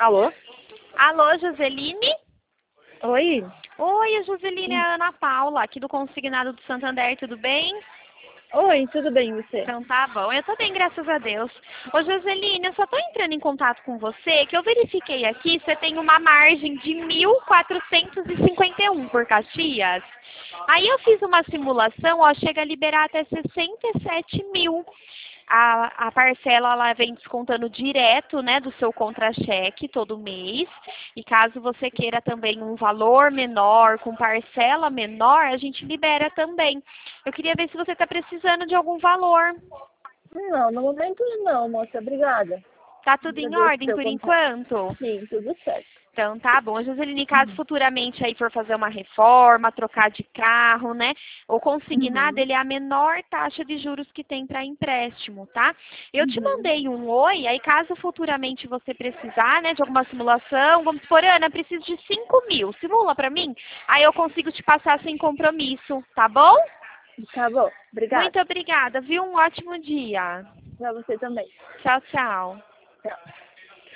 Alô? Alô, Joseline? Oi? Oi, a Joseline é a Ana Paula, aqui do Consignado do Santander, tudo bem? Oi, tudo bem, e você? Então tá bom, eu tô bem, graças a Deus. Ô Joseline, eu só tô entrando em contato com você, que eu verifiquei aqui, você tem uma margem de 1.451 por Caxias. Aí eu fiz uma simulação, ó, chega a liberar até 67 mil. A parcela ela vem descontando direto, né, do seu contra-cheque todo mês. E caso você queira também um valor menor, com parcela menor, a gente libera também. Eu queria ver se você está precisando de algum valor. Não, no momento não, moça. Obrigada. Tá tudo em Agradeço o ordem seu por contato. enquanto? Sim, tudo certo. Então tá bom. Joseline, caso futuramente aí for fazer uma reforma, trocar de carro, né? Ou consignado, Uhum. ele é a menor taxa de juros que tem para empréstimo, tá? Eu te Uhum. mandei um oi, aí caso futuramente você precisar, né, de alguma simulação, vamos supor, Ana, preciso de 5 mil, simula para mim? Aí eu consigo te passar sem compromisso, tá bom? Tá bom. Obrigada. Muito obrigada, viu? Um ótimo dia. Pra você também. Tchau, tchau. Tchau.